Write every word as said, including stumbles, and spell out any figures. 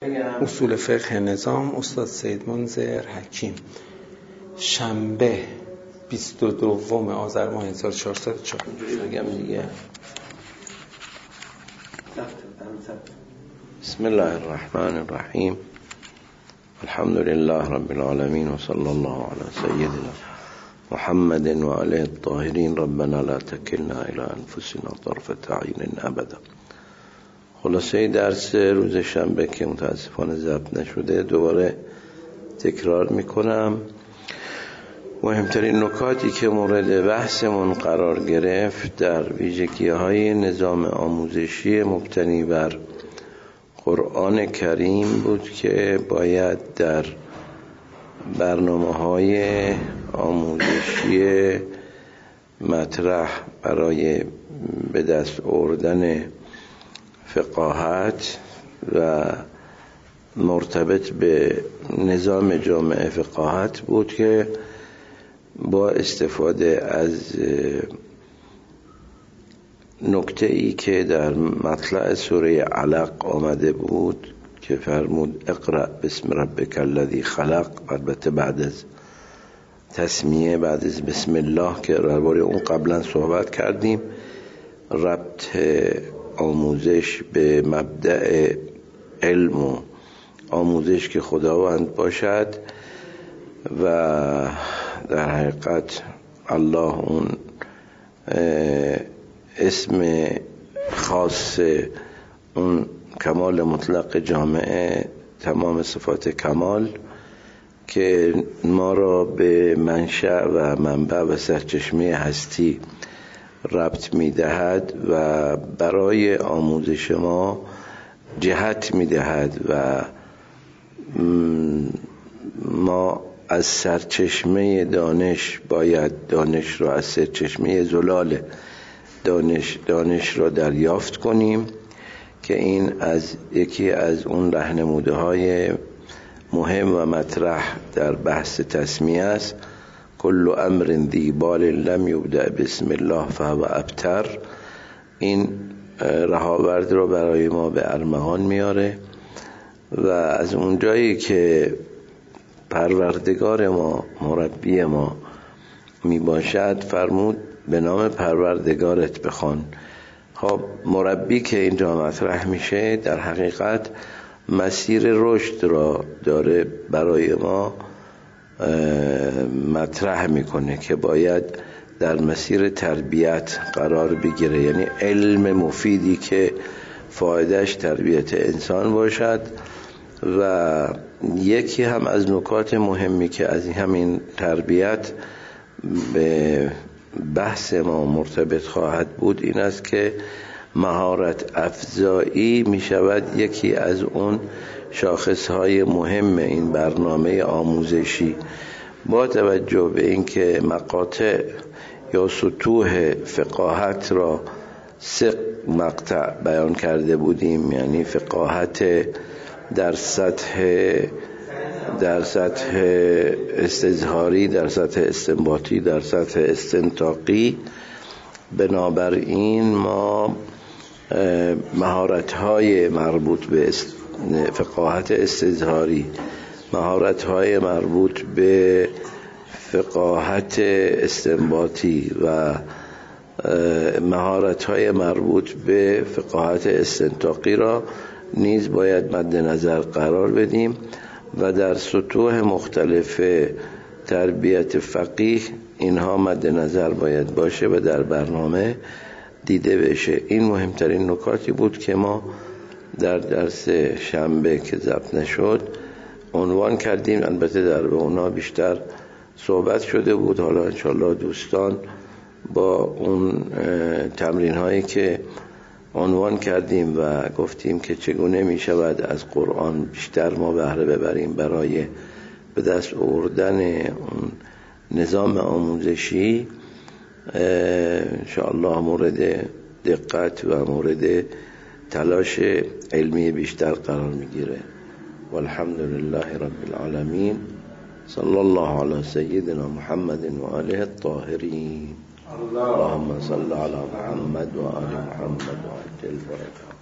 اصول فقه نظام استاد سید منذر حکیم، شنبه بیست و دوم آذر ماه هزار و چهارصد و چهار. بگم دیگه. بسم الله الرحمن الرحیم، الحمد لله رب العالمین و صلی الله علی سیدنا محمد و آله الطاهرین. ربنا لا تکلنا الی انفسنا طرفة عین ابدا. خلاصه درس روز شنبه که متاسفانه ضبط نشده دوباره تکرار میکنم. مهمترین نکاتی که مورد بحثمون قرار گرفت در ویژگی‌های نظام آموزشی مبتنی بر قرآن کریم بود که باید در برنامه‌های آموزشی مطرح برای به دست آوردن فقاهت و مرتبط به نظام جامعه فقاهت بود که با استفاده از نکته ای که در مطلع سوره علق آمده بود که فرمود اقرأ بسم ربک الذی خلق، البته بعد از تسمیه، بعد از بسم الله که درباره اون قبلا صحبت کردیم. ربط آموزش به مبدأ علم و آموزش که خداوند باشد و در حقیقت الله اون اسم خاص اون کمال مطلق جامعه، تمام صفات کمال که ما را به منشأ و منبع و سرچشمه هستی ربط می‌دهد و برای آموزش ما جهت می‌دهد و ما از سرچشمه دانش باید دانش را از سرچشمه زلال دانش دانش را دریافت کنیم که این از یکی از اون راهنمودهای مهم و مطرح در بحث تسمیه است. کل امر ذی بال لم یبدأ بسم الله فهو ابتر. این رهاورد رو برای ما به ارمغان میاره و از اون جایی که پروردگار ما مربی ما می باشد فرمود به نام پروردگارت بخوان. خب مربی که اینجا مطرح میشه در حقیقت مسیر رشد را داره برای ما مطرح میکنه که باید در مسیر تربیت قرار بگیره، یعنی علم مفیدی که فایدهش تربیت انسان باشد. و یکی هم از نکات مهمی که از همین تربیت به بحث ما مرتبط خواهد بود این است که مهارت افزایی می شود یکی از اون شاخصهای مهم این برنامه آموزشی، با توجه به اینکه مقاطع یا سطوح فقاهت را سه مقطع بیان کرده بودیم، یعنی فقاهت در سطح در سطح استظهاری، در سطح استنباطی، در سطح استنطاقی. بنابراین ما مهارت‌های مربوط به فقاهت استظهاری، مهارت‌های مربوط به فقاهت استنباطی و مهارت‌های مربوط به فقاهت استنطاقی را نیز باید مد نظر قرار بدیم و در سطوح مختلف تربیت فقیه اینها مد نظر باید باشه و در برنامه دیده بشه. این مهمترین نکاتی بود که ما در درس شنبه که ضبط نشد عنوان کردیم. البته در اونا بیشتر صحبت شده بود. حالا انشالله دوستان با اون تمرین هایی که عنوان کردیم و گفتیم که چگونه می شود از قرآن بیشتر ما بهره ببریم برای به دست آوردن اون نظام آموزشی، انشاءالله مورد دقت و مورد تلاش علمی بیشتر قرار می گیره. والحمد لله رب العالمین. صلی الله علی سیدنا محمد و آله الطاهرین. اللهم صل على محمد و آل محمد و عجل فرجهم.